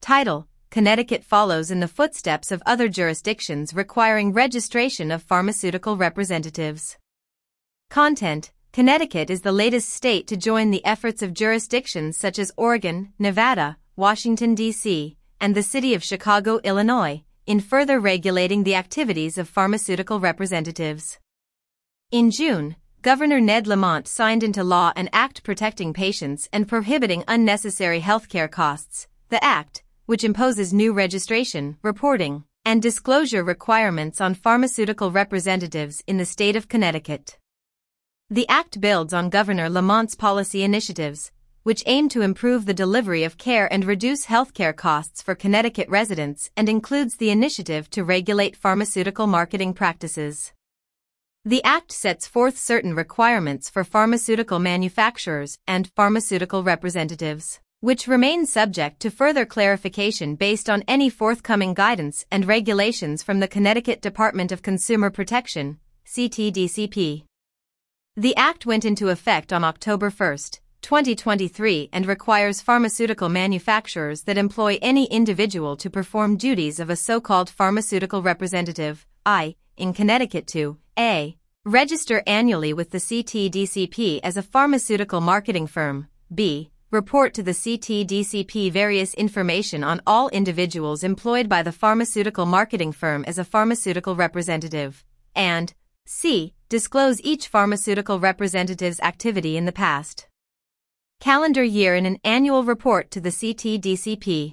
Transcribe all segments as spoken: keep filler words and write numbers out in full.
Title: Connecticut follows in the footsteps of other jurisdictions requiring registration of pharmaceutical representatives. Content: Connecticut is the latest state to join the efforts of jurisdictions such as Oregon, Nevada, Washington, D C, and the city of Chicago, Illinois, in further regulating the activities of pharmaceutical representatives. In June, Governor Ned Lamont signed into law an act protecting patients and prohibiting unnecessary healthcare costs. The act, which imposes new registration, reporting, and disclosure requirements on pharmaceutical representatives in the state of Connecticut. The act builds on Governor Lamont's policy initiatives, which aim to improve the delivery of care and reduce healthcare costs for Connecticut residents, and includes the initiative to regulate pharmaceutical marketing practices. The act sets forth certain requirements for pharmaceutical manufacturers and pharmaceutical representatives, which remain subject to further clarification based on any forthcoming guidance and regulations from the Connecticut Department of Consumer Protection, C T D C P. The act went into effect on October first, twenty twenty-three, and requires pharmaceutical manufacturers that employ any individual to perform duties of a so-called pharmaceutical representative, I, in Connecticut to A. Register annually with the C T D C P as a pharmaceutical marketing firm, B. Report to the C T D C P various information on all individuals employed by the pharmaceutical marketing firm as a pharmaceutical representative, and C. Disclose each pharmaceutical representative's activity in the past calendar year in an annual report to the C T D C P.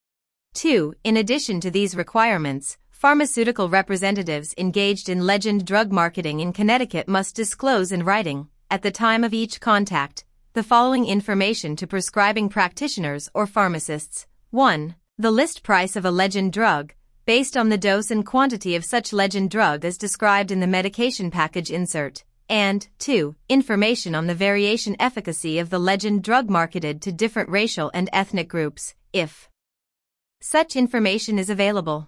two. In addition to these requirements, pharmaceutical representatives engaged in legend drug marketing in Connecticut must disclose in writing, at the time of each contact, the following information to prescribing practitioners or pharmacists. one. The list price of a legend drug, based on the dose and quantity of such legend drug as described in the medication package insert, and two. Information on the variation efficacy of the legend drug marketed to different racial and ethnic groups, if such information is available.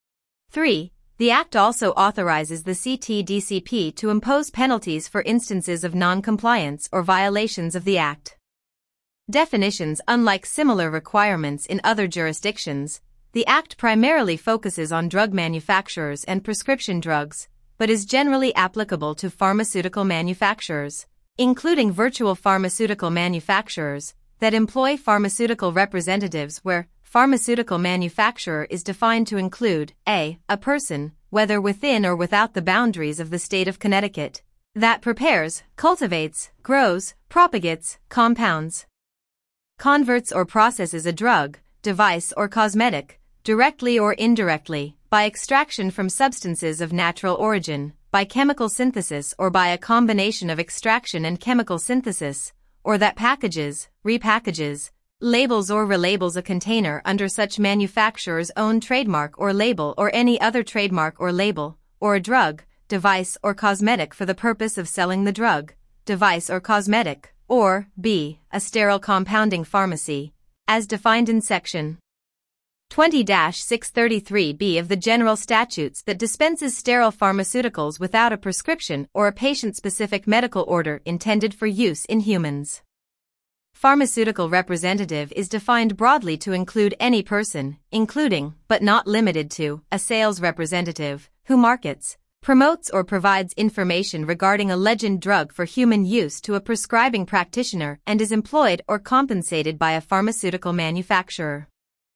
three. The Act also authorizes the C T D C P to impose penalties for instances of non-compliance or violations of the Act. Definitions: Unlike similar requirements in other jurisdictions, the Act primarily focuses on drug manufacturers and prescription drugs, but is generally applicable to pharmaceutical manufacturers, including virtual pharmaceutical manufacturers, that employ pharmaceutical representatives where pharmaceutical manufacturer is defined to include a. a person, whether within or without the boundaries of the state of Connecticut, that prepares, cultivates, grows, propagates, compounds, converts or processes a drug, device or cosmetic, directly or indirectly, by extraction from substances of natural origin, by chemical synthesis or by a combination of extraction and chemical synthesis, or that packages, repackages, labels or relabels a container under such manufacturer's own trademark or label or any other trademark or label, or a drug, device or cosmetic for the purpose of selling the drug, device or cosmetic, or b. a sterile compounding pharmacy, as defined in Section twenty dash six thirty-three B of the General Statutes that dispenses sterile pharmaceuticals without a prescription or a patient-specific medical order intended for use in humans. Pharmaceutical representative is defined broadly to include any person, including, but not limited to, a sales representative, who markets, promotes or provides information regarding a legend drug for human use to a prescribing practitioner and is employed or compensated by a pharmaceutical manufacturer.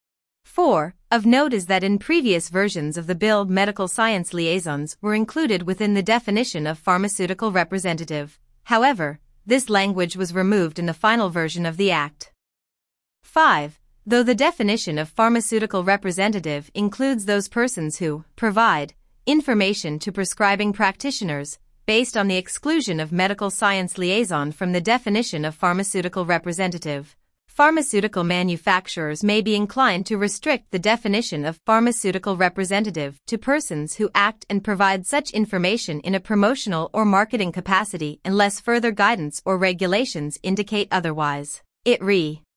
four. Of note is that in previous versions of the bill, medical science liaisons were included within the definition of pharmaceutical representative. However, this language was removed in the final version of the Act. five. Though the definition of pharmaceutical representative includes those persons who provide information to prescribing practitioners, based on the exclusion of medical science liaison from the definition of pharmaceutical representative, pharmaceutical manufacturers may be inclined to restrict the definition of pharmaceutical representative to persons who act and provide such information in a promotional or marketing capacity unless further guidance or regulations indicate otherwise. It re.